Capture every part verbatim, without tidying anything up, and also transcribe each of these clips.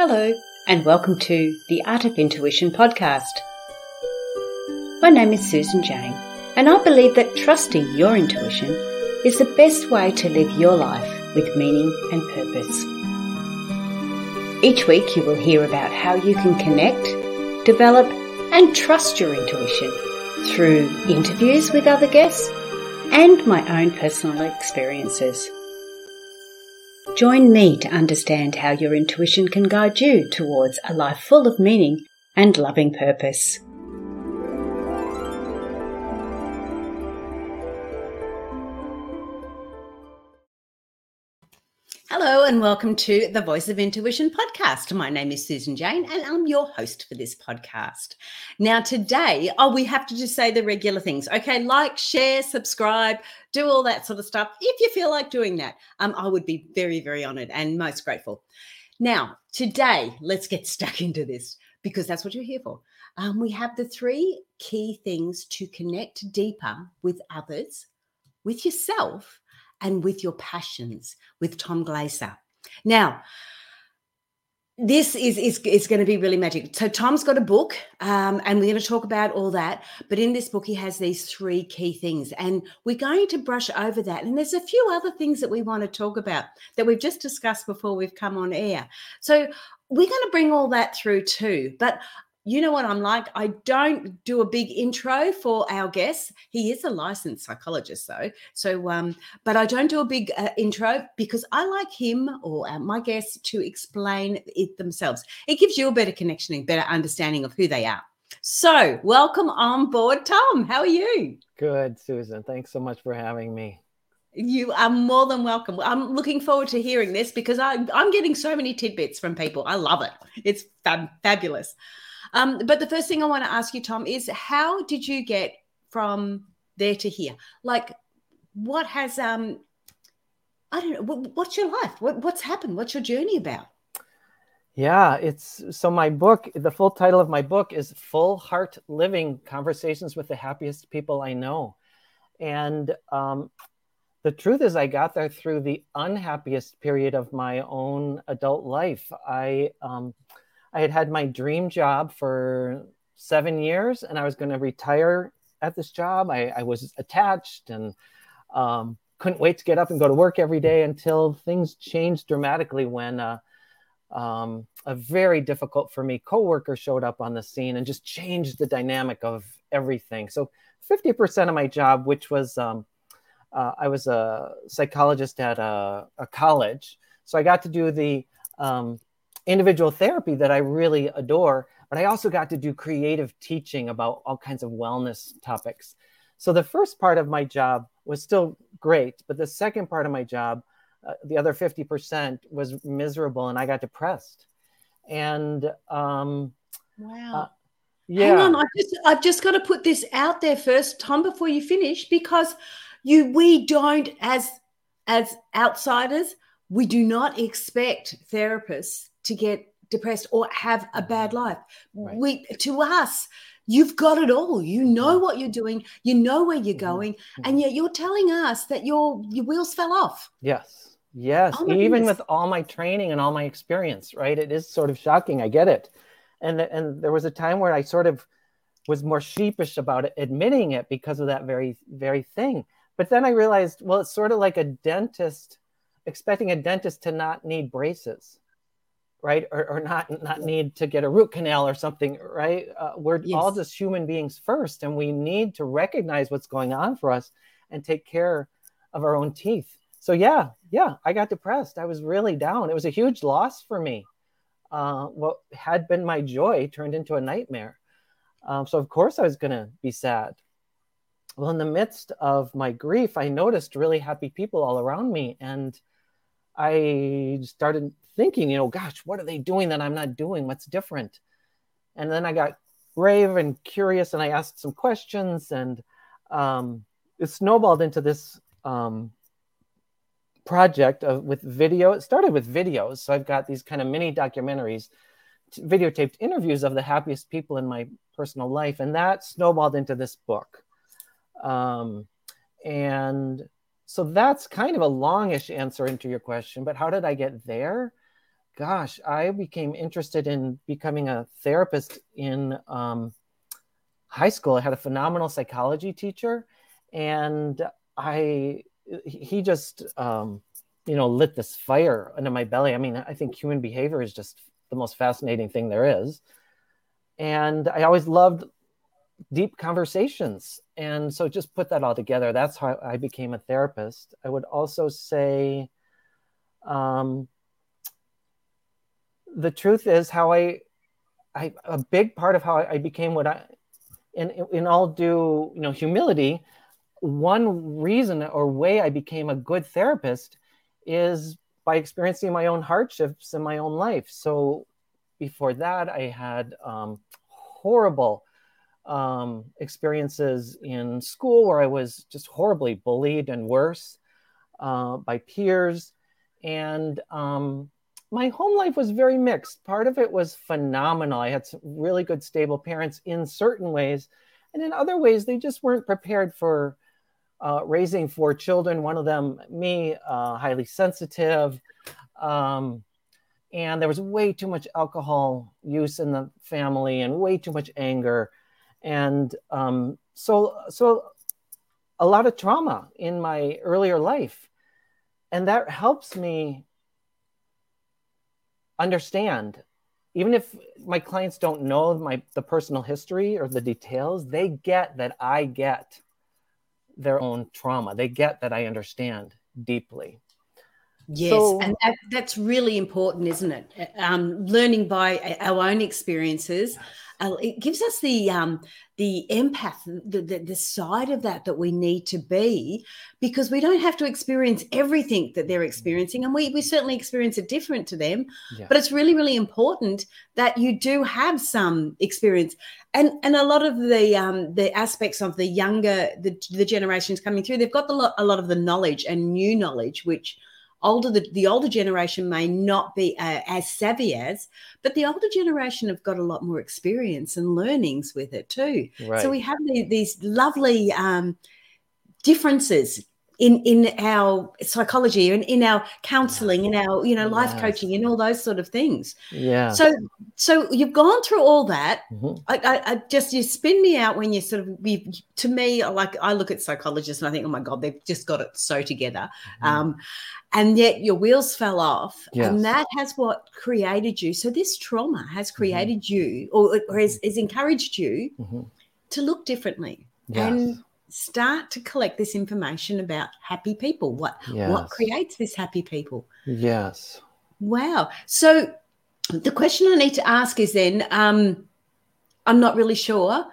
Hello, and welcome to the Art of Intuition podcast. My name is Susan Jane, and I believe that trusting your intuition is the best way to live your life with meaning and purpose. Each week you will hear about how you can connect, develop, and trust your intuition through interviews with other guests and my own personal experiences. Join me to understand how your intuition can guide you towards a life full of meaning and loving purpose. Hello and welcome to the Voice of Intuition podcast. My name is Susan Jane and I'm your host for this podcast. Now today, oh, we have to just say the regular things. Okay, like, share, subscribe, do all that sort of stuff. If you feel like doing that, um, I would be very, very honored and most grateful. Now, today, let's get stuck into this because that's what you're here for. Um, we have the three key things to connect deeper with others, with yourself, and with your passions, with Tom Glaser. Now, this is, is, is going to be really magic. So Tom's got a book, um, and we're going to talk about all that. But in this book, he has these three key things, and we're going to brush over that. And there's a few other things that we want to talk about that we've just discussed before we've come on air. So we're going to bring all that through too. But you know what I'm like? I don't do a big intro for our guest. He is a licensed psychologist, though. So, um, but I don't do a big uh, intro because I like him or uh, my guests to explain it themselves. It gives you a better connection and better understanding of who they are. So, welcome on board, Tom. How are you? Good, Susan. Thanks so much for having me. You are more than welcome. I'm looking forward to hearing this because I, I'm getting so many tidbits from people. I love it. It's fab- fabulous. Um, but the first thing I want to ask you, Tom, is how did you get from there to here? Like, what has, um, I don't know, what, what's your life? What, what's happened? What's your journey about? Yeah, it's, so my book, the full title of my book is Full Heart Living, Conversations with the Happiest People I Know. And um, the truth is I got there through the unhappiest period of my own adult life. I, um, I had had my dream job for seven years and I was going to retire at this job. I, I was attached and um, couldn't wait to get up and go to work every day until things changed dramatically when uh, um, a very difficult for me coworker showed up on the scene and just changed the dynamic of everything. So fifty percent of my job, which was, um, uh, I was a psychologist at a, a college. So I got to do the um, individual therapy that I really adore, but I also got to do creative teaching about all kinds of wellness topics. So the first part of my job was still great, but the second part of my job, uh, the other fifty percent was miserable and I got depressed. And um, wow. Uh, yeah. Hang on, I've just, I've just got to put this out there first, Tom, before you finish, because you we don't, as as outsiders, we do not expect therapists to get depressed or have a bad life. Right. We, to us, you've got it all. You know what you're doing. You know where you're going. Mm-hmm. And yet you're telling us that your, your wheels fell off. Yes. Yes. Oh Even goodness. With all my training and all my experience, right? It is sort of shocking. I get it. And, and there was a time where I sort of was more sheepish about it, admitting it because of that very, very thing. But then I realized, well, it's sort of like a dentist expecting a dentist to not need braces. Right. Or, or not not need to get a root canal or something. Right. Uh, we're yes. all just human beings first. And we need to recognize what's going on for us and take care of our own teeth. So, yeah, yeah, I got depressed. I was really down. It was a huge loss for me. Uh, what had been my joy turned into a nightmare. Um, so, of course, I was going to be sad. Well, in the midst of my grief, I noticed really happy people all around me. And I started thinking, you know, gosh, what are they doing that I'm not doing? What's different? And then I got brave and curious and I asked some questions and um, it snowballed into this um, project of, with video. It started with videos. So I've got these kind of mini documentaries, t- videotaped interviews of the happiest people in my personal life. And that snowballed into this book. Um, and so that's kind of a longish answer into your question, but how did I get there? gosh, I became interested in becoming a therapist in um, high school. I had a phenomenal psychology teacher, and I he just um, you know lit this fire under my belly. I mean, I think human behavior is just the most fascinating thing there is, and I always loved deep conversations, and so just put that all together. That's how I became a therapist. I would also say, um, the truth is how I, I a big part of how I became what I. In, in all due, you know, humility, one reason or way I became a good therapist is by experiencing my own hardships in my own life. So before that, I had um, horrible um, experiences in school where I was just horribly bullied and worse uh, by peers. And um, my home life was very mixed. Part of it was phenomenal. I had some really good, stable parents in certain ways. And in other ways, they just weren't prepared for uh, raising four children. One of them, me, uh, highly sensitive. Um, and there was way too much alcohol use in the family and way too much anger. And um, so, so a lot of trauma in my earlier life. And that helps me understand, even if my clients don't know my the personal history or the details, they get that I get their own trauma. They get that I understand deeply. Yes, so, and that, that's really important, isn't it? Um, learning by our own experiences, uh, it gives us the um, the empath, the, the the side of that that we need to be, because we don't have to experience everything that they're experiencing, and we we certainly experience it different to them. Yeah. But it's really, really important that you do have some experience, and and a lot of the um, the aspects of the younger the the generations coming through, they've got the lot, a lot of the knowledge and new knowledge, which older the, the older generation may not be uh, as savvy as, but the older generation have got a lot more experience and learnings with it too. Right. So we have the, these lovely um, differences in in our psychology and in our counseling, in our, you know, life Yes. coaching and all those sort of things. Yeah. So so you've gone through all that. Mm-hmm. I, I, I just you spin me out when you sort of we to me, like I look at psychologists and I think, oh my God, they've just got it so together. Mm-hmm. Um, and yet your wheels fell off, yes. And that has what created you. So this trauma has created mm-hmm. you, or, or has, has encouraged you mm-hmm. to look differently. Yes. And start to collect this information about happy people. What yes. what creates this happy people? Yes. Wow. So the question I need to ask is then, um, I'm not really sure.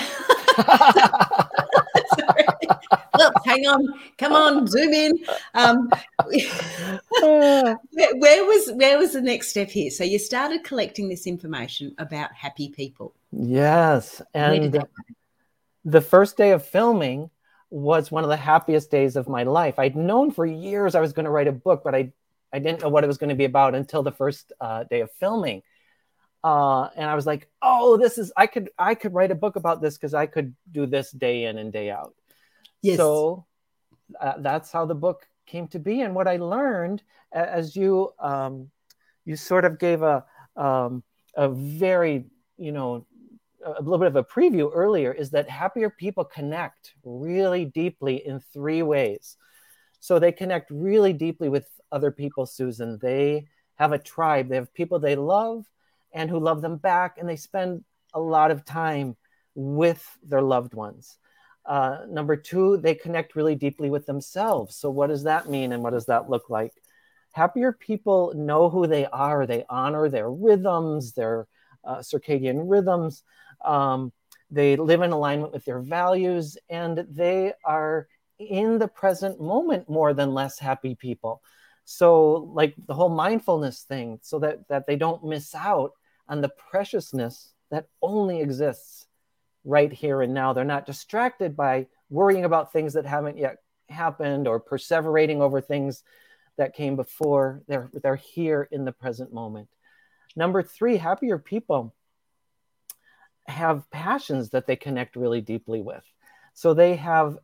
Sorry. Look, hang on, come on, zoom in. Um, where, where was where was the next step here? So you started collecting this information about happy people. Yes, and the first day of filming was one of the happiest days of my life. I'd known for years I was going to write a book, but I I didn't know what it was going to be about until the first uh, day of filming. Uh, and I was like, oh, this is, I could, I could write a book about this because I could do this day in and day out. Yes. So uh, that's how the book came to be. And what I learned, as you, um, you sort of gave a, um, a very, you know, a little bit of a preview earlier, is that happier people connect really deeply in three ways. So they connect really deeply with other people, Susan. They have a tribe. They have people they love and who love them back, and they spend a lot of time with their loved ones. Uh, number two, they connect really deeply with themselves. So what does that mean, and what does that look like? Happier people know who they are. They honor their rhythms, their uh, circadian rhythms. Um, they live in alignment with their values, and they are in the present moment more than less happy people. So like the whole mindfulness thing, so that, that they don't miss out on the preciousness that only exists right here and now. They're not distracted by worrying about things that haven't yet happened or perseverating over things that came before. They're, they're here in the present moment. Number three, happier people have passions that they connect really deeply with. So they have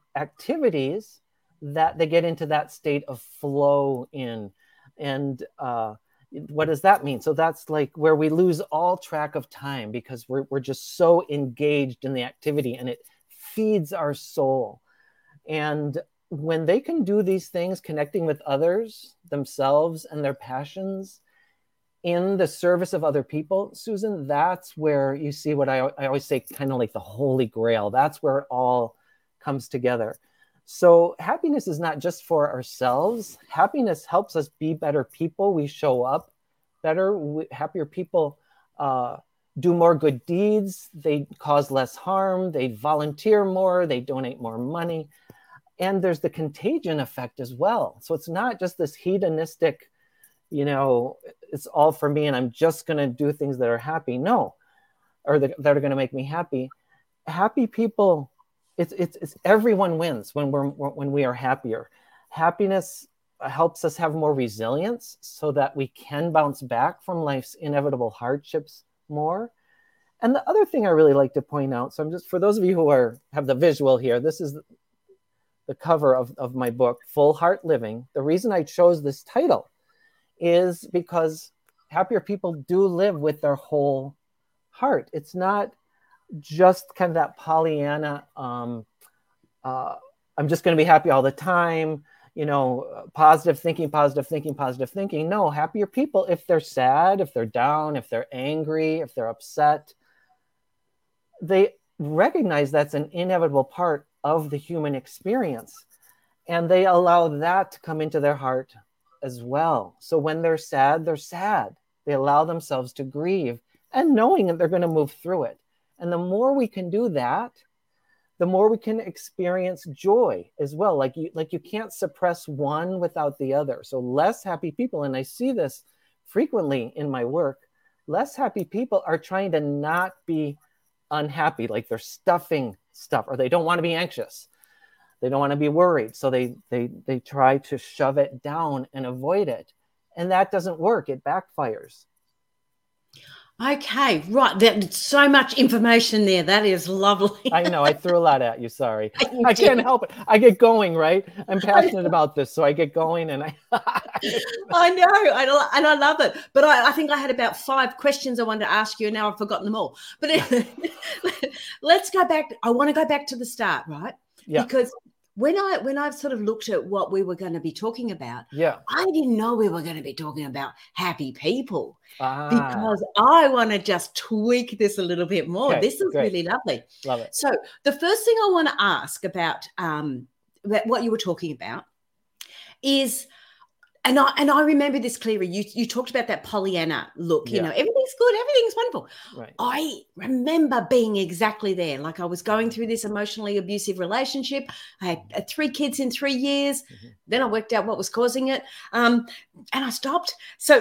activities that they get into that state of flow in. And uh, What does that mean? So that's like where we lose all track of time because we're, we're just so engaged in the activity, and it feeds our soul. And when they can do these things, connecting with others, themselves, and their passions in the service of other people, Susan, that's where you see what I, I always say, kind of like the Holy Grail. That's where it all comes together. So happiness is not just for ourselves. Happiness helps us be better people. We show up better. We, happier people uh, do more good deeds. They cause less harm. They volunteer more. They donate more money. And there's the contagion effect as well. So it's not just this hedonistic, you know, it's all for me and I'm just going to do things that are happy. No, or that, that are going to make me happy. Happy people, it's, it's, it's everyone wins when we're, when we are happier. Happiness helps us have more resilience so that we can bounce back from life's inevitable hardships more. And the other thing I really like to point out, so I'm just, for those of you who are have the visual here, this is the cover of, of my book, Full Heart Living. The reason I chose this title is because happier people do live with their whole heart. It's not just kind of that Pollyanna, um, uh, I'm just going to be happy all the time, you know, positive thinking, positive thinking, positive thinking. No, happier people, if they're sad, if they're down, if they're angry, if they're upset, they recognize that's an inevitable part of the human experience. And they allow that to come into their heart as well. So when they're sad, they're sad. They allow themselves to grieve and knowing that they're going to move through it. And the more we can do that, the more we can experience joy as well. Like you, like you can't suppress one without the other. So less happy people, and I see this frequently in my work, less happy people are trying to not be unhappy, like they're stuffing stuff, or they don't want to be anxious. They don't want to be worried. So they, they, they try to shove it down and avoid it. And that doesn't work. It backfires. Okay, right. There's so much information there. That is lovely. I know. I threw a lot at you. Sorry. I can't help it. I get going, right? I'm passionate about this, so I get going, and I. I know, I, and I love it. But I, I think I had about five questions I wanted to ask you, and now I've forgotten them all. But let's go back. I want to go back to the start, right? Yeah. Because when I when I've sort of looked at what we were going to be talking about, yeah, I didn't know we were going to be talking about happy people. Ah. Because I want to just tweak this a little bit more. Okay, this is great. really lovely. Love it. So the first thing I want to ask about, um, about what you were talking about is, and I and I remember this clearly. You you talked about that Pollyanna look. Yeah. You know, everything's good, everything's wonderful. Right. I remember being exactly there. Like I was going through this emotionally abusive relationship. I had three kids in three years. Mm-hmm. Then I worked out what was causing it, um, and I stopped. So,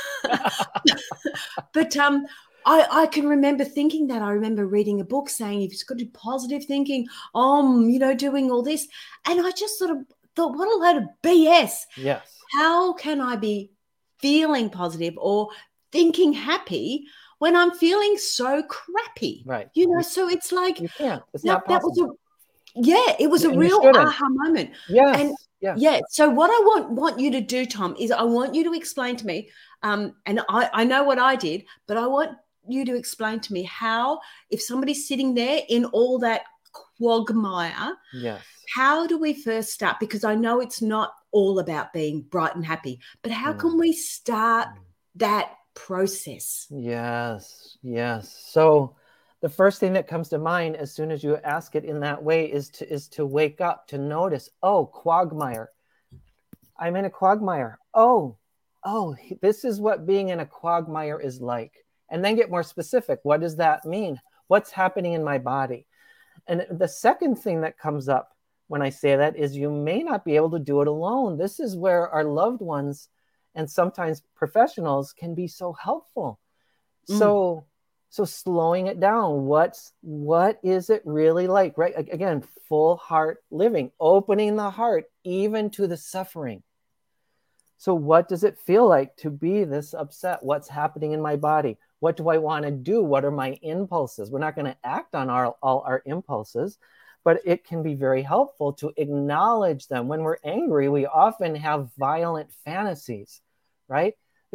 but um. I, I can remember thinking that. I remember reading a book saying if you've got to do positive thinking, um, you know, doing all this. And I just sort of thought, what a load of B S. Yes. How can I be feeling positive or thinking happy when I'm feeling so crappy? Right. You know, so it's like you can't. It's that, not possible. That was a, yeah, it was a and real aha moment. Yes. And yes. yeah. So what I want want you to do, Tom, is I want you to explain to me, um, and I, I know what I did, but I want you to explain to me how, if somebody's sitting there in all that quagmire, yes, how do we first start? Because I know it's not all about being bright and happy, but how mm. can we start that process? Yes, yes. So the first thing that comes to mind as soon as you ask it in that way is to is to wake up, to notice, oh, quagmire. I'm in a quagmire. Oh, oh, this is what being in a quagmire is like. And then get more specific. What does that mean? What's happening in my body? And the second thing that comes up when I say that is you may not be able to do it alone. This is where our loved ones and sometimes professionals can be so helpful. Mm. So, so slowing it down. What's, what is it really like? Right? Again, full heart living, opening the heart even to the suffering. So what does it feel like to be this upset? What's happening in my body? What do I want to do? What are my impulses? We're not going to act on our, all our impulses, but it can be very helpful to acknowledge them. When we're angry, we often have violent fantasies, right? There's,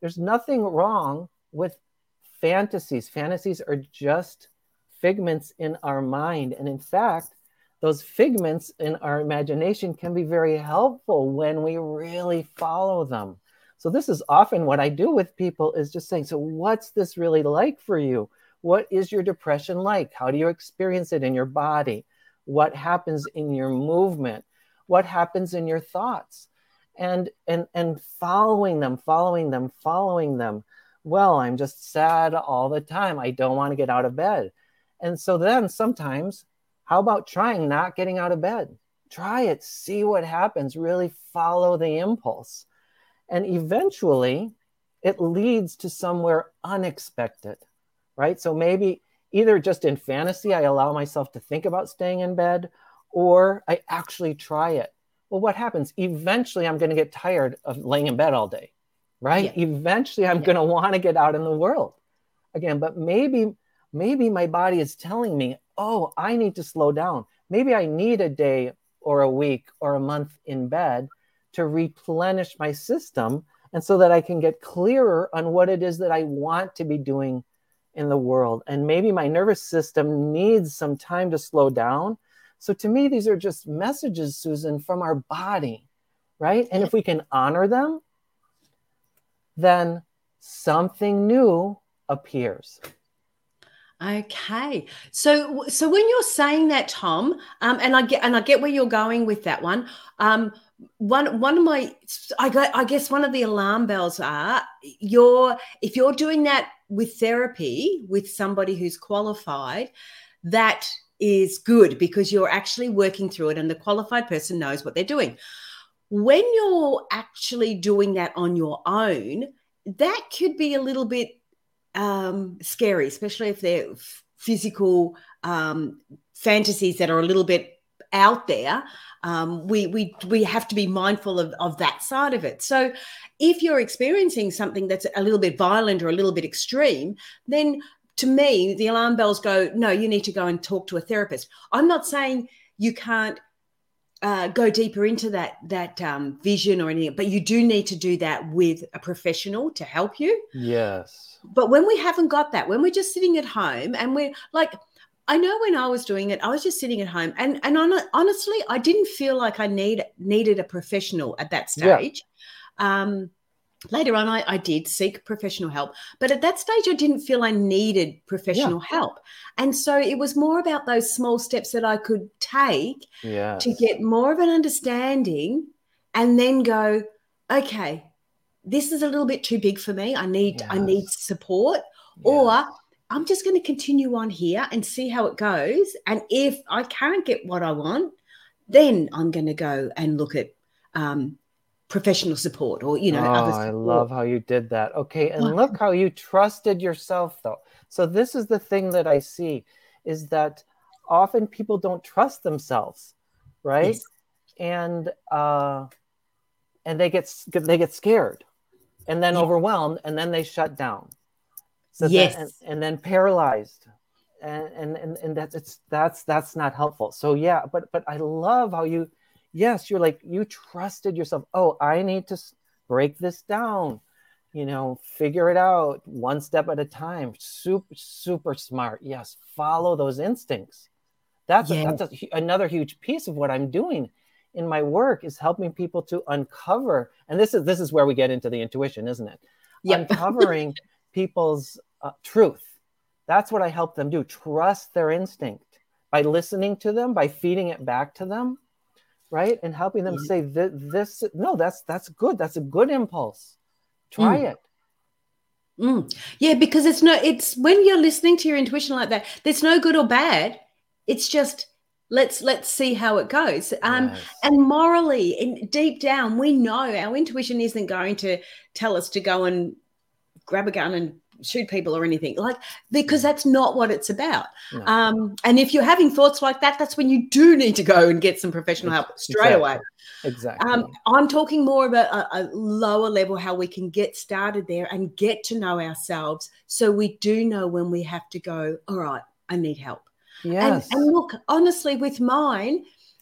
there's nothing wrong with fantasies. Fantasies are just figments in our mind. And in fact, those figments in our imagination can be very helpful when we really follow them. So this is often what I do with people, is just saying, so what's this really like for you? What is your depression like? How do you experience it in your body? What happens in your movement? What happens in your thoughts? And, and, and following them, following them, following them. Well, I'm just sad all the time. I don't want to get out of bed. And so then sometimes, how about trying not getting out of bed? Try it, see what happens, really follow the impulse. And eventually it leads to somewhere unexpected, right? So maybe either just in fantasy, I allow myself to think about staying in bed, or I actually try it. Well, what happens? Eventually I'm going to get tired of laying in bed all day, right? Yeah. Eventually I'm yeah. going to want to get out in the world again, but maybe, maybe my body is telling me, oh, I need to slow down. Maybe I need a day or a week or a month in bed to replenish my system, and so that I can get clearer on what it is that I want to be doing in the world. And maybe my nervous system needs some time to slow down. So to me, these are just messages, Susan, from our body, right? And if we can honor them, then something new appears. Okay, so so when you're saying that, Tom, um, and I get and I get where you're going with that one. Um, one one of my, I, got, I guess one of the alarm bells are you're if you're doing that with therapy with somebody who's qualified, that is good because you're actually working through it, and the qualified person knows what they're doing. When you're actually doing that on your own, that could be a little bit um scary, especially if they're physical um fantasies that are a little bit out there. um we we we have to be mindful of, of that side of it. So if you're experiencing something that's a little bit violent or a little bit extreme, then to me the alarm bells go, no, you need to go and talk to a therapist. I'm not saying you can't Uh, go deeper into that that um, vision or anything, but you do need to do that with a professional to help you. Yes. But when we haven't got that, when we're just sitting at home and we're like, I know when I was doing it, I was just sitting at home, and and on, honestly, I didn't feel like I need needed a professional at that stage. Yeah. Um, later on, I, I did seek professional help, but at that stage, I didn't feel I needed professional yeah. help. And so it was more about those small steps that I could take yes. to get more of an understanding, and then go, okay, this is a little bit too big for me. I need, yes. I need support, yes. or I'm just going to continue on here and see how it goes. And if I can't get what I want, then I'm going to go and look at, um, professional support, or, you know, oh, other support. I love how you did that. Okay. And oh. look how you trusted yourself, though. So this is the thing that I see, is that often people don't trust themselves, right? Yes. And, uh, and they get, they get scared and then yes. overwhelmed, and then they shut down. So yes. then, and, and then paralyzed. And, and, and, and that's, it's, that's, that's not helpful. So yeah, but, but I love how you, yes, you're like, you trusted yourself. Oh, I need to break this down, you know, figure it out one step at a time. Super, super smart. Yes. Follow those instincts. That's, yeah. a, that's a, another huge piece of what I'm doing in my work, is helping people to uncover. And this is, this is where we get into the intuition, isn't it? Yep. Uncovering people's uh, truth. That's what I help them do. Trust their instinct by listening to them, by feeding it back to them. Right. And helping them say this, this, no, that's, that's good. That's a good impulse. Try mm. it. Mm. Yeah. Because it's no, it's when you're listening to your intuition like that, there's no good or bad. It's just, let's, let's see how it goes. Um, yes. And morally, in, deep down, we know our intuition isn't going to tell us to go and grab a gun and shoot people or anything, like, because that's not what it's about. No. Um, and if you're having thoughts like that, that's when you do need to go and get some professional help straight exactly. away. Exactly. Um, I'm talking more about a, a lower level, how we can get started there and get to know ourselves, so we do know when we have to go, all right, I need help. Yes. And, and look, honestly, with mine,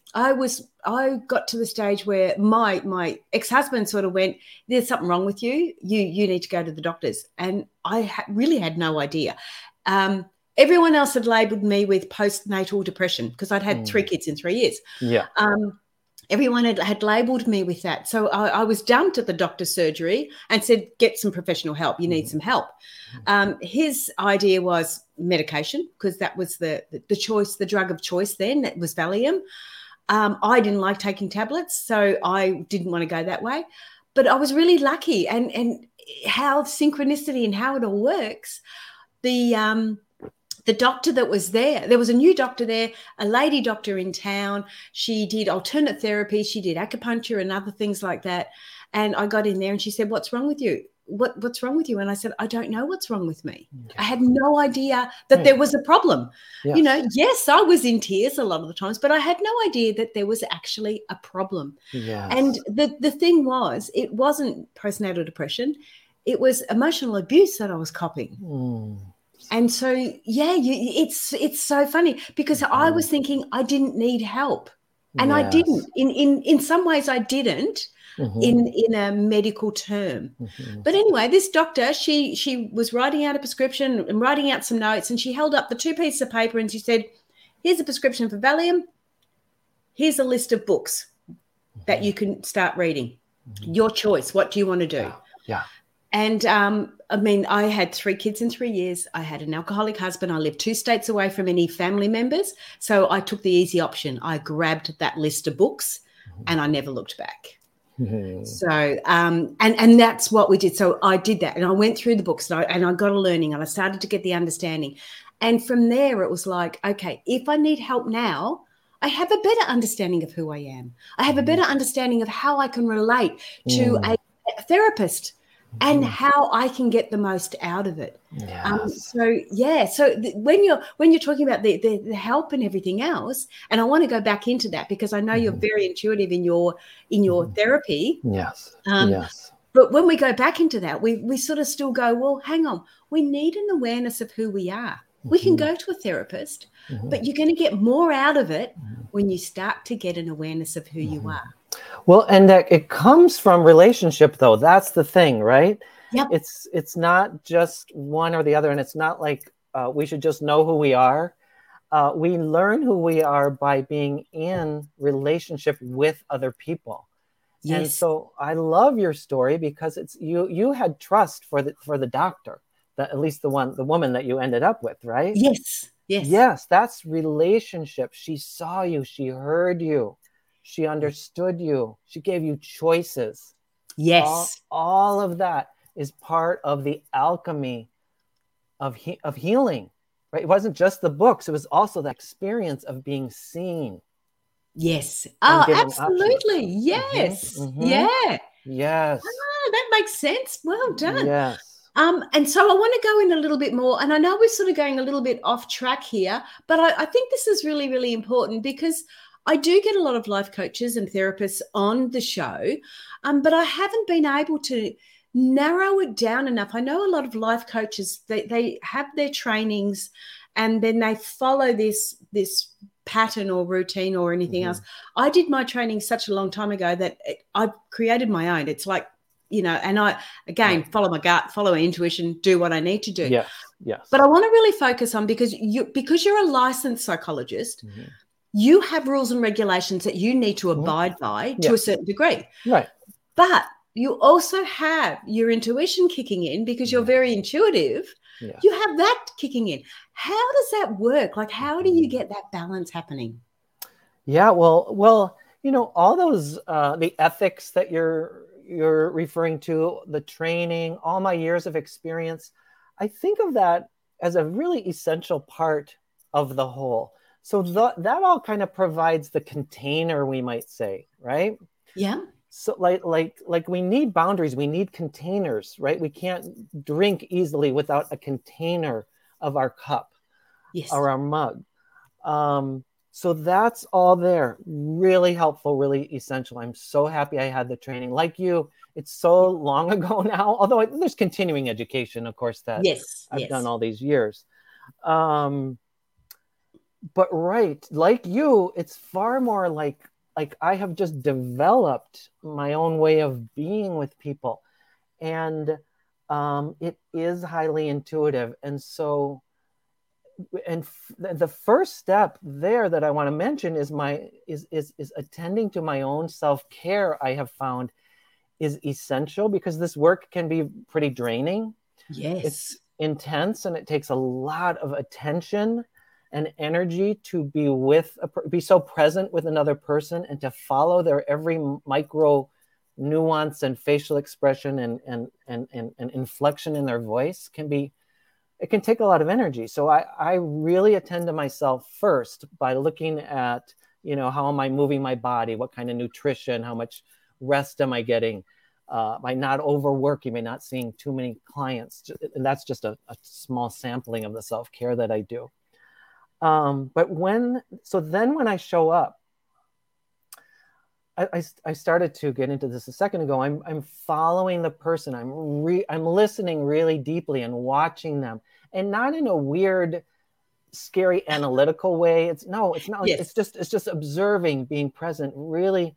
I was, I got to the stage where my my ex-husband sort of went, "There's something wrong with you. You you need to go to the doctors." And I ha- really had no idea. Um, everyone else had labelled me with postnatal depression because I'd had mm. three kids in three years. Yeah. Um, everyone had, had labelled me with that. So I, I was dumped at the doctor's surgery and said, "Get some professional help. You need mm. some help." Um, his idea was medication because that was the, the the choice, the drug of choice then. That was Valium. Um, I didn't like taking tablets, so I didn't want to go that way. But I was really lucky, and and how synchronicity and how it all works. The um, the doctor that was there, there was a new doctor there, a lady doctor in town. She did alternate therapy, she did acupuncture and other things like that. And I got in there, and she said, "What's wrong with you? What what's wrong with you?" And I said, "I don't know what's wrong with me." Okay. I had no idea that right. there was a problem. Yes. You know, yes, I was in tears a lot of the times, but I had no idea that there was actually a problem. Yes. And the, the thing was, it wasn't postnatal depression. It was emotional abuse that I was copying. Mm. And so, yeah, you, it's it's so funny because mm. I was thinking I didn't need help. And yes. I didn't. In, in, in some ways I didn't. Mm-hmm. in in a medical term. Mm-hmm. But anyway, this doctor, she she was writing out a prescription and writing out some notes, and she held up the two pieces of paper and she said, "Here's a prescription for Valium. Here's a list of books mm-hmm. that you can start reading. Mm-hmm. Your choice. What do you want to do?" Yeah. yeah. And um, I mean, I had three kids in three years. I had an alcoholic husband. I lived two states away from any family members. So I took the easy option. I grabbed that list of books mm-hmm. and I never looked back. Mm-hmm. So, um, and, and that's what we did. So I did that and I went through the books and I, and I got a learning and I started to get the understanding. And from there, it was like, okay, if I need help now, I have a better understanding of who I am. I have a better understanding of how I can relate to mm. a therapist and how I can get the most out of it. Yes. Um, so, yeah, so th- when you're when you're talking about the, the, the help and everything else, and I want to go back into that because I know mm-hmm. you're very intuitive in your in your mm-hmm. therapy. Yes, um, yes. But when we go back into that, we we sort of still go, well, hang on, we need an awareness of who we are. Mm-hmm. We can go to a therapist, mm-hmm. but you're going to get more out of it mm-hmm. when you start to get an awareness of who mm-hmm. you are. Well, and that it comes from relationship, though. That's the thing, right? Yep. It's it's not just one or the other, and it's not like uh, we should just know who we are. Uh, we learn who we are by being in relationship with other people. Yes. And so I love your story because it's you. You had trust for the for the doctor, that at least the one the woman that you ended up with, right? Yes. Yes. Yes. That's relationship. She saw you. She heard you. She understood you. She gave you choices. Yes. All, all of that is part of the alchemy of, he, of healing, right? It wasn't just the books. It was also the experience of being seen. Yes. Oh, absolutely. Options. Yes. Mm-hmm. Yeah. Yes. Ah, that makes sense. Well done. Yes. Um, and so I want to go in a little bit more, and I know we're sort of going a little bit off track here, but I, I think this is really, really important because I do get a lot of life coaches and therapists on the show, um, but I haven't been able to narrow it down enough. I know a lot of life coaches, they, they have their trainings and then they follow this, this pattern or routine or anything mm-hmm. else. I did my training such a long time ago that it, I've created my own. It's like, you know, and I, again, yeah. follow my gut, follow my intuition, do what I need to do. Yes, yes. But I want to really focus on, because you, because you're a licensed psychologist, mm-hmm. you have rules and regulations that you need to abide by to yeah. a certain degree. Right. But you also have your intuition kicking in because you're very intuitive. Yeah. You have that kicking in. How does that work? Like, how do you get that balance happening? Yeah, well, well, you know, all those, uh, the ethics that you're, you're referring to, the training, all my years of experience, I think of that as a really essential part of the whole. So th- that all kind of provides the container, we might say, right? Yeah. So like, like, like we need boundaries, we need containers, right? We can't drink easily without a container of our cup yes. or our mug. Um, so that's all there. Really helpful, really essential. I'm so happy I had the training. Like you, it's so long ago now, although there's continuing education, of course, that yes. I've yes. done all these years. Um, but right, like you, it's far more like, like I have just developed my own way of being with people. And um, it is highly intuitive. And so, and f- the first step there that I want to mention is my, is, is, is attending to my own self-care. I have found is essential, because this work can be pretty draining. Yes. It's intense, and it takes a lot of attention and energy to be with a, be so present with another person, and to follow their every micro nuance and facial expression and and and and, and inflection in their voice can be, it can take a lot of energy. So I I really attend to myself first by looking at, you know, how am I moving my body, what kind of nutrition, how much rest am I getting, uh, am I not overworking, am I not seeing too many clients, and that's just a, a small sampling of the self-care that I do. Um, but when, so then when I show up, I, I, I started to get into this a second ago. I'm, I'm following the person. I'm re, I'm listening really deeply and watching them, and not in a weird, scary, analytical way. It's no, it's not. Yes. It's just, it's just observing, being present, really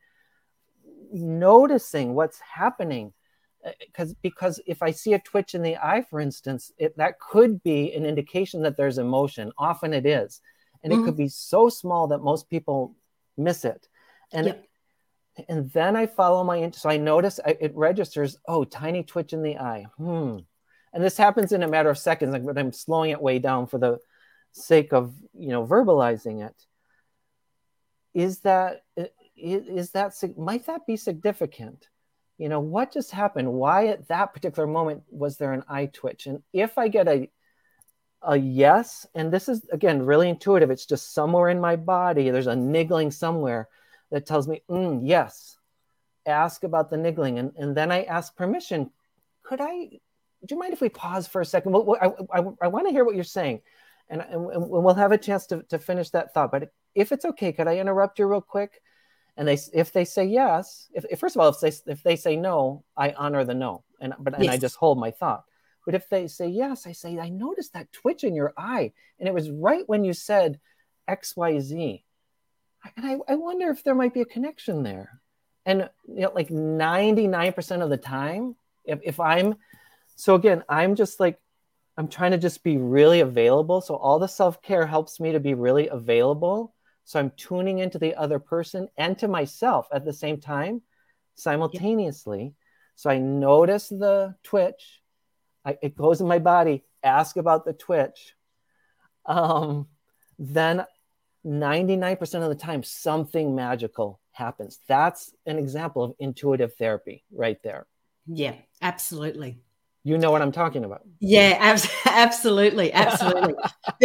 noticing what's happening. Because because if I see a twitch in the eye, for instance, it, that could be an indication that there's emotion. Often it is. And mm-hmm. it could be so small that most people miss it. And, yep. and then I follow my, so I notice I, it registers, oh, tiny twitch in the eye. Hmm. And this happens in a matter of seconds, like, but I'm slowing it way down for the sake of, you know, verbalizing it. Is that, is, is that, might that be significant? You know, what just happened? Why at that particular moment was there an eye twitch? And if I get a a yes, and this is, again, really intuitive, it's just somewhere in my body, there's a niggling somewhere that tells me, mm, yes, ask about the niggling. And, and then I ask permission. Could I, do you mind if we pause for a second? Well, I, I, I want to hear what you're saying. And, and we'll have a chance to, to finish that thought. But if it's okay, could I interrupt you real quick? And they, if they say yes, if, if first of all, if they, if they say no, I honor the no, and but and yes. I just hold my thought. But if they say yes, I say, I noticed that twitch in your eye, and it was right when you said X, Y, Z, and I, I wonder if there might be a connection there. And you know, like ninety-nine percent of the time, if if I'm, so again, I'm just like, I'm trying to just be really available. So all the self-care helps me to be really available. So I'm tuning into the other person and to myself at the same time, simultaneously. Yeah. So I notice the twitch. I, it goes in my body. Ask about the twitch. Um, then ninety-nine percent of the time, something magical happens. That's an example of intuitive therapy right there. Yeah, absolutely. You know what I'm talking about. Yeah, ab- absolutely. Absolutely.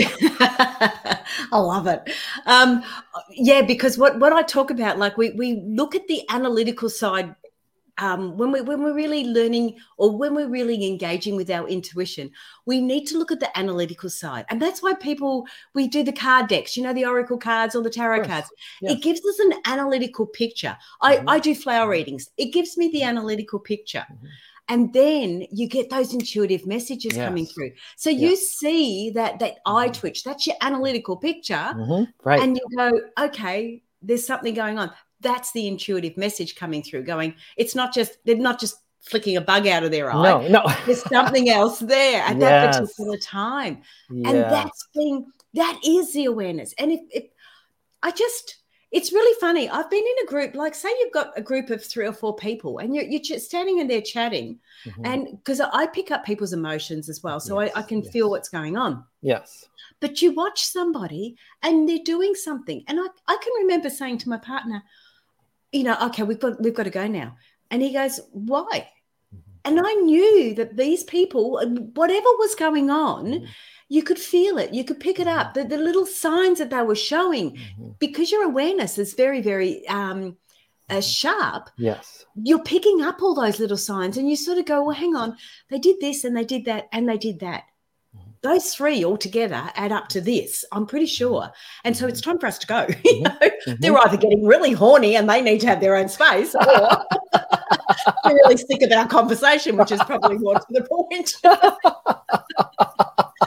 I love it. Um, yeah, because what, what I talk about, like we, we look at the analytical side um, when, we, when we're really learning or when we're really engaging with our intuition, we need to look at the analytical side. And that's why people, we do the card decks, you know, the oracle cards or the tarot cards. Yes. It gives us an analytical picture. I, mm-hmm. I do flower readings. It gives me the analytical picture. Mm-hmm. And then you get those intuitive messages yes. coming through. So yeah. you see that that mm-hmm. eye twitch, that's your analytical picture. Mm-hmm. Right. And you go, okay, there's something going on. That's the intuitive message coming through going, it's not just, they're not just flicking a bug out of their eye. No, no. There's something else there at yes. that particular time. Yes. And that's being, that is the awareness. And if, if I just, it's really funny. I've been in a group, like say you've got a group of three or four people and you're, you're standing in there chatting mm-hmm. and because I pick up people's emotions as well. So yes, I, I can yes. feel what's going on. Yes. But you watch somebody and they're doing something. And I, I can remember saying to my partner, you know, okay, we've got, we've got to go now. And he goes, why? Mm-hmm. And I knew that these people, whatever was going on, mm-hmm. you could feel it. You could pick it up. The, the little signs that they were showing, mm-hmm. because your awareness is very, very um, uh, sharp. Yes. You're picking up all those little signs and you sort of go, well, hang on, they did this and they did that and they did that. Mm-hmm. Those three altogether add up to this, I'm pretty sure. And so it's time for us to go. Mm-hmm. You know, mm-hmm. they're either getting really horny and they need to have their own space or they're really sick of our conversation, which is probably more to the point.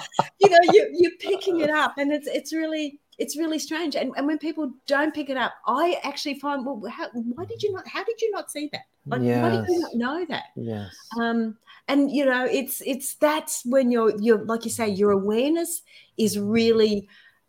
you know, you, you're picking it up, and it's it's really it's really strange. And, and when people don't pick it up, I actually find, well, how, why did you not? How did you not see that? Like, yes. why did you not know that? Yes. Um, and you know, it's it's that's when you're you're like you say, your awareness is really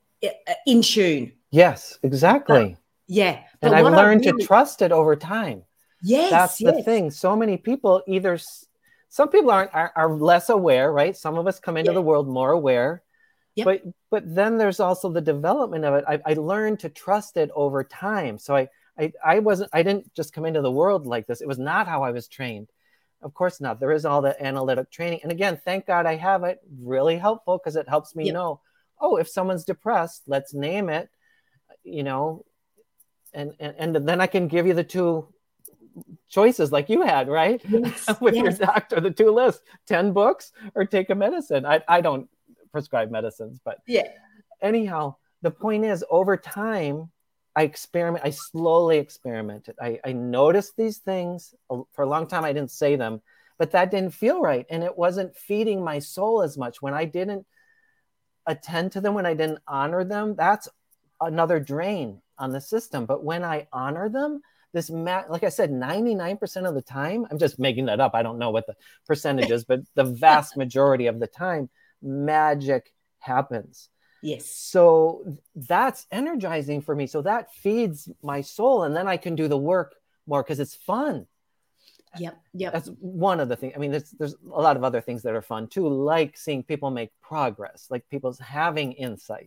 in tune. Yes, exactly. But, yeah, but and I've learned really, to trust it over time. Yes, that's yes. the thing. So many people either. Some people aren't are, are less aware, right? Some of us come into yeah. the world more aware, yep. but but then there's also the development of it. I, I learned to trust it over time. So I, I I wasn't I didn't just come into the world like this. It was not how I was trained. Of course not. There is all the analytic training, and again, thank God I have it. Really helpful because it helps me yep. know. Oh, if someone's depressed, let's name it. You know, and and and then I can give you the two choices like you had, right? Yes, with yes. your doctor, the two lists, ten books or take a medicine. I, I don't prescribe medicines, but yeah. anyhow, the point is over time, I experiment, I slowly experimented. I, I noticed these things for a long time. I didn't say them, but that didn't feel right. And it wasn't feeding my soul as much. When I didn't attend to them, when I didn't honor them, that's another drain on the system. But when I honor them, This, ma- like I said, ninety-nine percent of the time, I'm just making that up. I don't know what the percentage is, but the vast majority of the time, magic happens. Yes. So that's energizing for me. So that feeds my soul. And then I can do the work more because it's fun. Yep. Yep. That's one of the things. I mean, there's, there's a lot of other things that are fun too, like seeing people make progress, like people's having insight.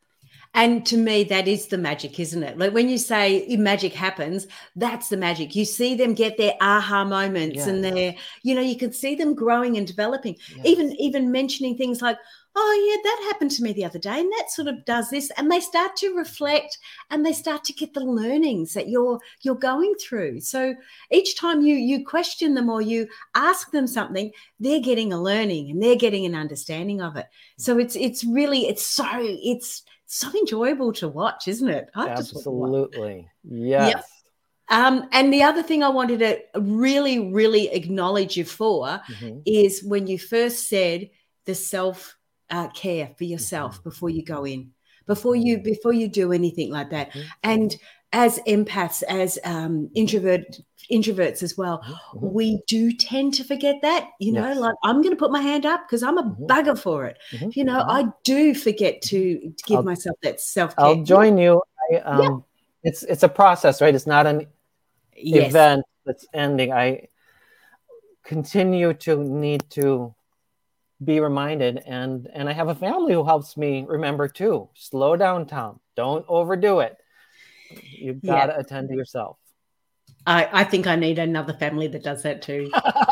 And to me, that is the magic, isn't it? Like when you say magic happens, that's the magic. You see them get their aha moments yes. and they're, you know, you can see them growing and developing, yes. even, even mentioning things like, oh yeah, that happened to me the other day. And that sort of does this. And they start to reflect and they start to get the learnings that you're, you're going through. So each time you, you question them or you ask them something, they're getting a learning and they're getting an understanding of it. So it's, it's really, it's so, it's, so enjoyable to watch, isn't it? I Absolutely. Yes. Yep. Um, and the other thing I wanted to really, really acknowledge you for mm-hmm. is when you first said the self uh, care for yourself mm-hmm. before you go in, before you before you do anything like that. Mm-hmm. And as empaths, as um, introvert introverts as well, mm-hmm. we do tend to forget that, you know, yes. like I'm going to put my hand up because I'm a mm-hmm. bugger for it. Mm-hmm. You know, mm-hmm. I do forget to give I'll, myself that self-care. I'll join you. I, um, yeah. It's it's a process, right? It's not an yes. event that's ending. I continue to need to be reminded, and and I have a family who helps me remember too. Slow down, Tom. Don't overdo it. You've got to yeah. attend to yourself. I, I think I need another family that does that too.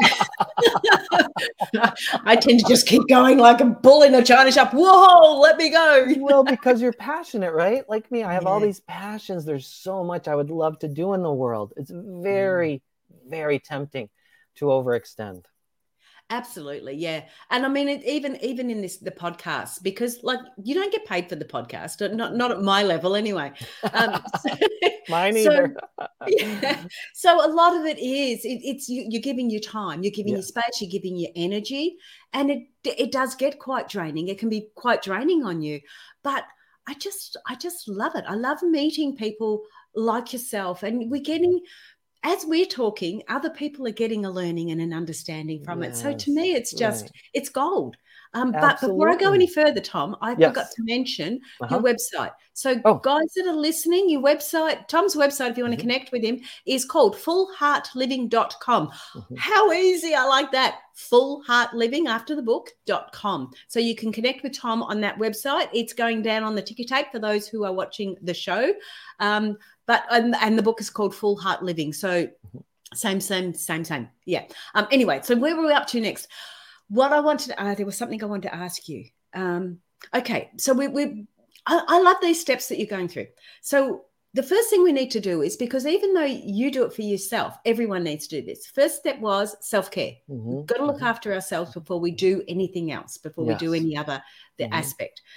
I tend to just keep going like a bull in a china shop. Whoa, let me go. Well, because you're passionate, right? Like me, I have yeah. all these passions. There's so much I would love to do in the world. It's very, mm. very tempting to overextend. Absolutely. Yeah. And I mean, it, even, even in this, the podcast, because like you don't get paid for the podcast, not, not at my level anyway. Um, so, Mine either. So, yeah. So a lot of it is, it, it's, you, you're giving your time, you're giving yeah. your space, you're giving your energy, and it, it does get quite draining. It can be quite draining on you, but I just, I just love it. I love meeting people like yourself, and we're getting, as we're talking, other people are getting a learning and an understanding from yes, it. So to me, it's just, right. it's gold. Um, but before I go any further, Tom, I yes. forgot to mention uh-huh. your website. So oh. guys that are listening, your website, Tom's website, if you want mm-hmm. to connect with him, is called full heart living dot com. Mm-hmm. How easy. I like that. full heart living after the book dot com. So you can connect with Tom on that website. It's going down on the ticker tape for those who are watching the show. Um, But and, and the book is called Full Heart Living. So same, same, same, same. Yeah. Um. Anyway, so where were we up to next? What I wanted to, uh, there was something I wanted to ask you. Um. Okay. So we we I, I love these steps that you're going through. So the first thing we need to do is, because even though you do it for yourself, everyone needs to do this. First step was self-care. Mm-hmm. We've got to look mm-hmm. after ourselves before we do anything else, before yes. we do any other the mm-hmm. aspect.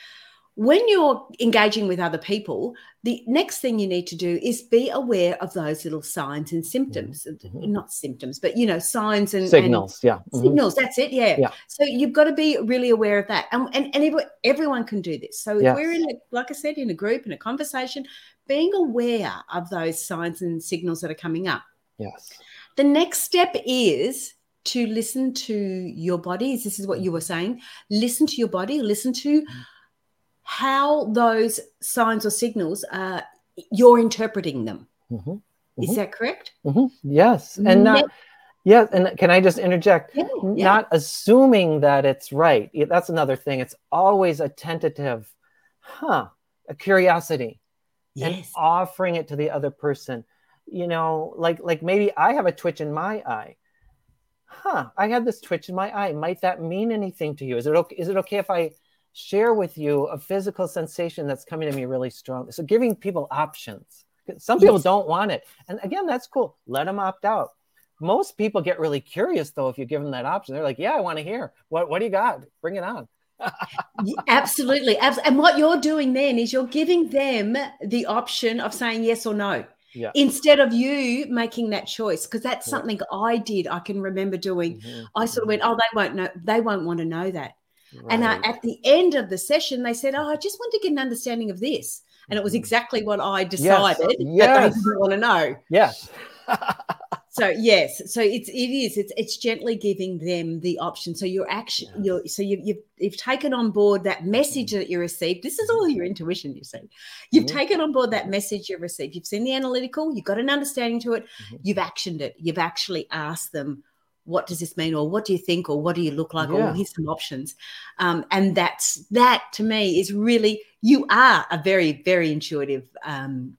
when you're engaging with other people, the next thing you need to do is be aware of those little signs and symptoms, mm-hmm. not symptoms, but, you know, signs and signals. And yeah. Mm-hmm. Signals. That's it. Yeah. yeah. So you've got to be really aware of that. And, and, and everyone can do this. So if yes. we're in, a, like I said, in a group, in a conversation, being aware of those signs and signals that are coming up. Yes. The next step is to listen to your body. This is what you were saying. Listen to your body. Listen to how those signs or signals, uh, you're interpreting them. Mm-hmm. Mm-hmm. Is that correct? Mm-hmm. Yes. And not, yes. And can I just interject? Yeah, yeah. Not assuming that it's right. That's another thing. It's always a tentative, huh, a curiosity. Yes. And offering it to the other person. You know, like, like maybe I have a twitch in my eye. Huh, I had this twitch in my eye. Might that mean anything to you? Is it okay, is it okay if I share with you a physical sensation that's coming to me really strong? So giving people options. Some people yes. don't want it. And again, that's cool. Let them opt out. Most people get really curious, though, if you give them that option. They're like, yeah, I want to hear. What, what do you got? Bring it on. Absolutely. And what you're doing then is you're giving them the option of saying yes or no. Yeah. Instead of you making that choice, because that's something yeah. I did. I can remember doing. Mm-hmm. I sort of went, oh, they won't know. They won't want to know that. Right. And uh, at the end of the session, they said, oh, I just want to get an understanding of this. And it was exactly what I decided yes. Yes. that they didn't want to know. Yes. So yes, so it's it is it's it's gently giving them the option. So you're actually yes. you're so you, you've you've taken on board that message that you received. This is all your intuition. You see, you've mm-hmm. taken on board that message you received. You've seen the analytical. You've got an understanding to it. Mm-hmm. You've actioned it. You've actually asked them, what does this mean, or what do you think, or what do you look like, yeah. or here's some options. Um, and that's that to me is really, you are a very very intuitive Um,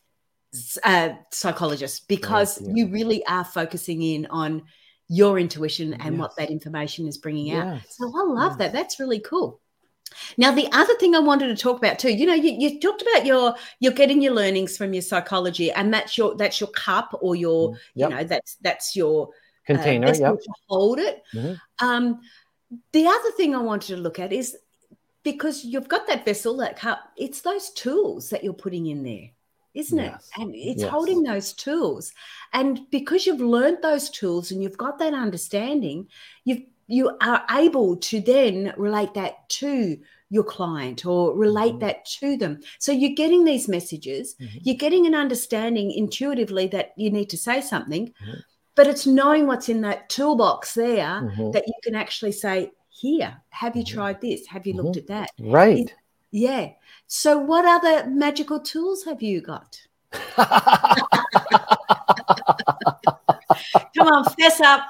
Uh, psychologist, because you. you really are focusing in on your intuition and yes. what that information is bringing out. Yes. So I love yes. that. That's really cool. Now, the other thing I wanted to talk about too, you know, you, you talked about your you're getting your learnings from your psychology, and that's your that's your cup, or your yep. you know that's that's your container uh, yep. to hold it. Mm-hmm. Um, the other thing I wanted to look at is, because you've got that vessel, that cup, it's those tools that you're putting in there. Isn't yes. it? And it's yes. holding those tools. And because you've learned those tools and you've got that understanding, you you are able to then relate that to your client, or relate mm-hmm. that to them. So you're getting these messages, mm-hmm. you're getting an understanding intuitively that you need to say something, mm-hmm. but it's knowing what's in that toolbox there mm-hmm. that you can actually say, here, have you mm-hmm. tried this? Have you mm-hmm. looked at that? Right. It, Yeah. So what other magical tools have you got? Come on, fess up.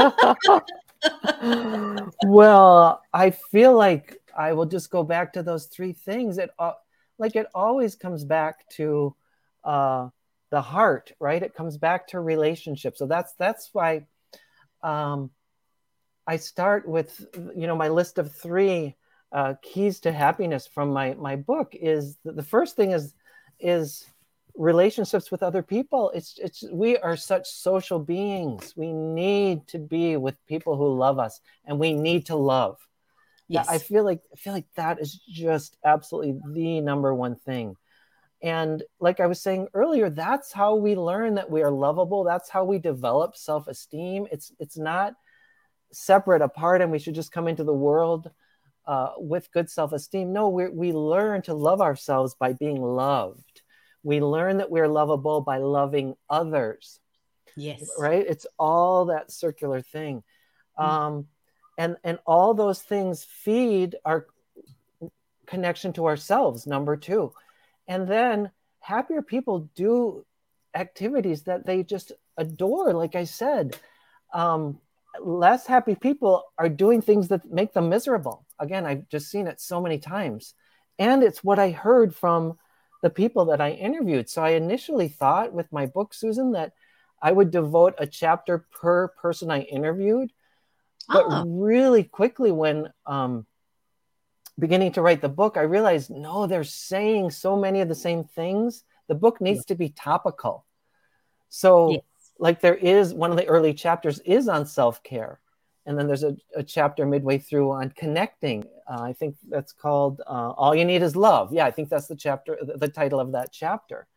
Well, I feel like I will just go back to those three things. It uh, like it always comes back to uh, the heart, right? It comes back to relationships. So that's that's why um, I start with, you know, my list of three Uh, keys to happiness from my my book. Is the, the first thing is is relationships with other people. It's it's we are such social beings. We need to be with people who love us, and we need to love. Yes. I feel like I feel like that is just absolutely the number one thing. And like I was saying earlier, that's how we learn that we are lovable. That's how we develop self-esteem. It's it's not separate apart, and we should just come into the world Uh, with good self-esteem. No, we we learn to love ourselves by being loved. We learn that we're lovable by loving others. Yes. Right? It's all that circular thing. Um, and, and all those things feed our connection to ourselves, number two. And then happier people do activities that they just adore, like I said. Um, less happy people are doing things that make them miserable. Again, I've just seen it so many times. And it's what I heard from the people that I interviewed. So I initially thought with my book, Susan, that I would devote a chapter per person I interviewed. But oh. really quickly, when um, beginning to write the book, I realized, no, they're saying so many of the same things. The book needs yeah. to be topical. So yes. like there is, one of the early chapters is on self-care. And then there's a, a chapter midway through on connecting Uh, I think that's called uh, All You Need Is Love. Yeah, I think that's the chapter, the title of that chapter.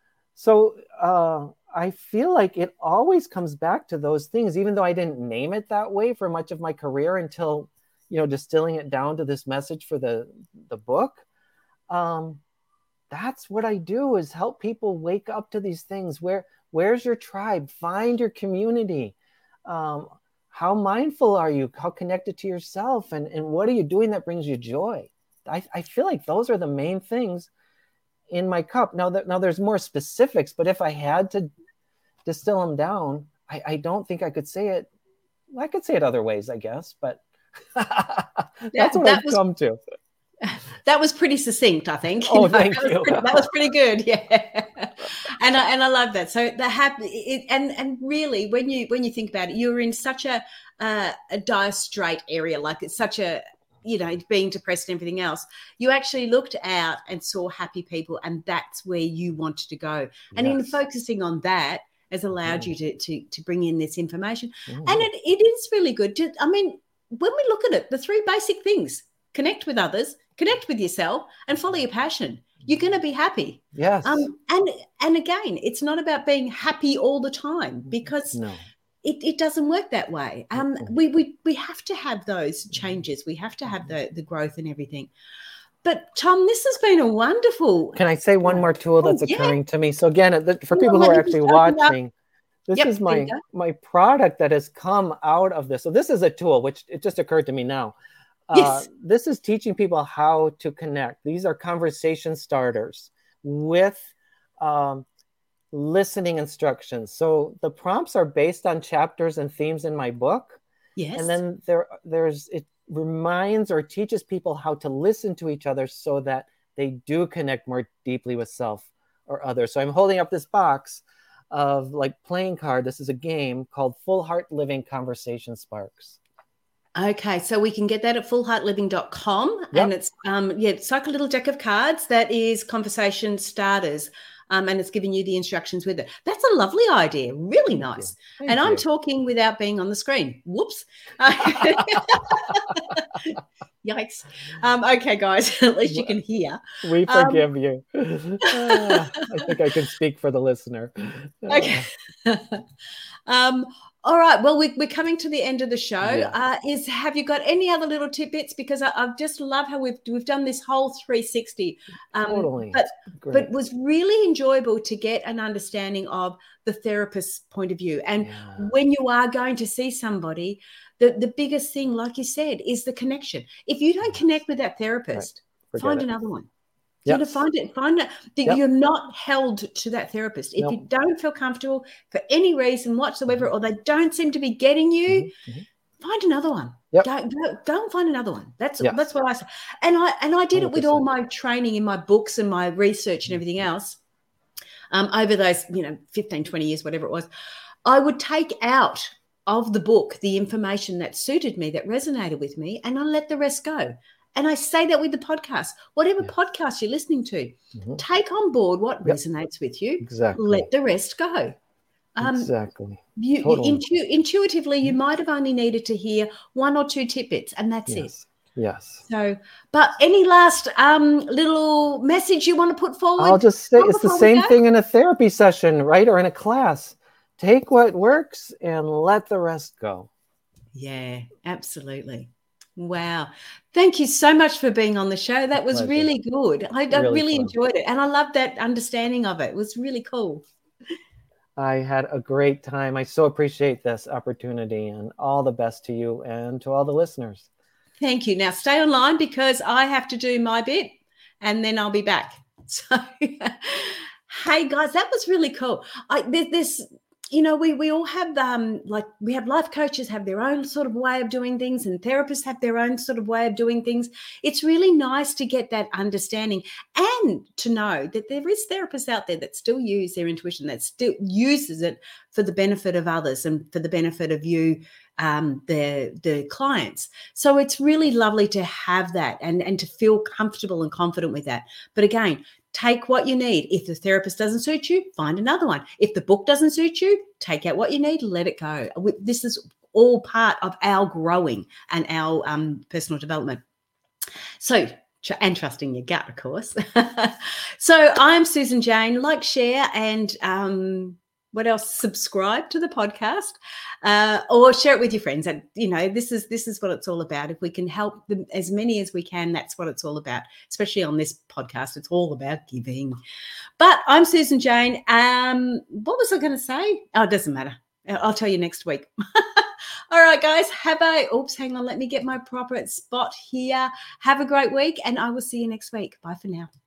So uh, I feel like it always comes back to those things, even though I didn't name it that way for much of my career until, you know, distilling it down to this message for the, the book. Um, that's what I do, is help people wake up to these things. Where, where's your tribe? Find your community. Um, how mindful are you? How connected to yourself? And, and what are you doing that brings you joy? I, I feel like those are the main things in my cup. Now that now there's more specifics, but if I had to distill them down, I, I don't think I could say it. Well, I could say it other ways, I guess, but that's yeah, what that I've was, come to. That was pretty succinct, I think. Oh, you know, thank that was you. Pretty, that was pretty good, yeah. And I and I love that. So the happy and and really, when you when you think about it, you're in such a uh, a dire straight area, like it's such a, you know, being depressed and everything else, you actually looked out and saw happy people, and that's where you wanted to go. And Yes. in focusing on that has allowed Mm-hmm. you to, to to bring in this information. Mm-hmm. And it, it is really good. To, I mean, when we look at it, the three basic things: connect with others, connect with yourself, and follow your passion. You're going to be happy. Yes. Um, and and again, it's not about being happy all the time, because no. It, it doesn't work that way. Um, we, we we have to have those changes. We have to have the, the growth and everything. But Tom, this has been a wonderful. Can I say one more tool that's oh, yeah. occurring to me? So again, for Well, people who are actually watching, this yep, is my my product that has come out of this. So this is a tool, which it just occurred to me now. Yes. Uh, this is teaching people how to connect. These are conversation starters with um, listening instructions. So the prompts are based on chapters and themes in my book. Yes. And then there, there's it reminds or teaches people how to listen to each other so that they do connect more deeply with self or others. So I'm holding up this box of like playing card. This is a game called Full Heart Living Conversation Sparks. Okay, so we can get that at full heart living dot com. Yep. And it's um yeah, it's like a little deck of cards that is conversation starters. Um, and it's giving you the instructions with it. That's a lovely idea. Really Thank nice. Thank and you. I'm talking without being on the screen. Whoops. Yikes. Um, okay, guys, at least you can hear. We forgive um, you. Uh, I think I can speak for the listener. Okay. um, all right. Well, we, we're coming to the end of the show. Yeah. Uh, is have you got any other little tidbits? Because I, I just love how we've we've done this whole three sixty. Um, totally. But but it was really enjoyable to get an understanding of the therapist's point of view. And yeah. when you are going to see somebody, the, the biggest thing, like you said, is the connection. If you don't connect with that therapist, right. find it. another one. Yep. You to find it, find it that yep. you're not held to that therapist. If nope. you don't feel comfortable for any reason whatsoever, mm-hmm. or they don't seem to be getting you, mm-hmm. find another one. Yep. Go, go, go and find another one. That's yes. that's what I say. And I and I did one hundred percent. it with all my training in my books and my research and everything else. Um, over those, you know, fifteen, twenty years, whatever it was, I would take out of the book the information that suited me, that resonated with me, and I let the rest go. And I say that with the podcast, whatever yes. podcast you're listening to, mm-hmm. take on board what yep. resonates with you. Exactly. Let the rest go. Um, exactly. You, totally. you intu- intuitively, you might have only needed to hear one or two tidbits, and that's yes. it. Yes. So, but any last um, little message you want to put forward? I'll just say it's the same thing in a therapy session, right? Or in a class. Take what works and let the rest go. Yeah, absolutely. Wow. Thank you so much for being on the show. That was really good. I, I really, really enjoyed it. And I love that understanding of it. It was really cool. I had a great time. I so appreciate this opportunity, and all the best to you and to all the listeners. Thank you. Now stay online because I have to do my bit and then I'll be back. So, hey guys, that was really cool. I, this, you know, we we all have um like we have life coaches have their own sort of way of doing things, and therapists have their own sort of way of doing things. It's really nice to get that understanding and to know that there is therapists out there that still use their intuition, that still uses it for the benefit of others and for the benefit of you, um, the the clients. So it's really lovely to have that and and to feel comfortable and confident with that. But again, take what you need. If the therapist doesn't suit you, find another one. If the book doesn't suit you, take out what you need, let it go. This is all part of our growing and our um, personal development. So, and trusting your gut, of course. So I'm Susan Jane. Like, share, and um, what else? Subscribe to the podcast, uh, or share it with your friends. And you know, this is this is what it's all about. If we can help them as many as we can, that's what it's all about. Especially on this podcast, it's all about giving. But I'm Susan Jane. Um, what was I going to say? Oh, it doesn't matter. I'll tell you next week. All right, guys, have a, oops, hang on, let me get my proper spot here. Have a great week, and I will see you next week. Bye for now.